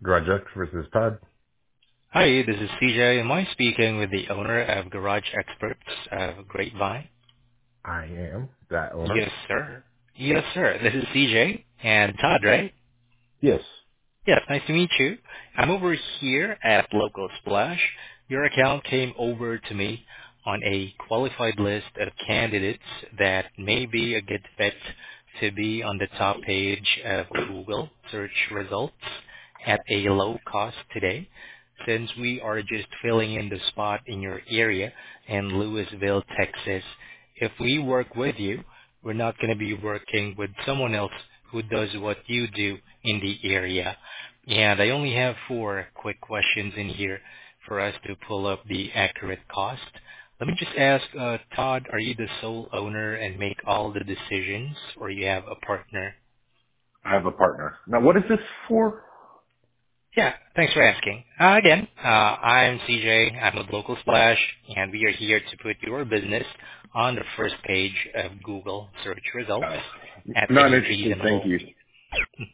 Garage X versus Todd. Hi, this is CJ. Am I speaking with the owner of Garage Experts of Grapevine? I am that owner. Yes, sir. Yes, sir. This is CJ and Todd, right? Yes. Yes, nice to meet you. I'm over here at Local Splash. Your account came over to me on a qualified list of candidates that may be a good fit to be on the top page of Google search results at a low cost today, since we are just filling in the spot in your area in Louisville, Texas. If we work with you, we're not going to be working with someone else who does what you do in the area. And I only have four quick questions in here for us to pull up the accurate cost. Let me just ask, Todd, are you the sole owner and make all the decisions, or you have a partner? I have a partner. Now, what is this for? Yeah, thanks for asking. I'm CJ. I'm with Local Splash, and we are here to put your business on the first page of Google search results Uh, at Not a interested. Thank reasonable. you.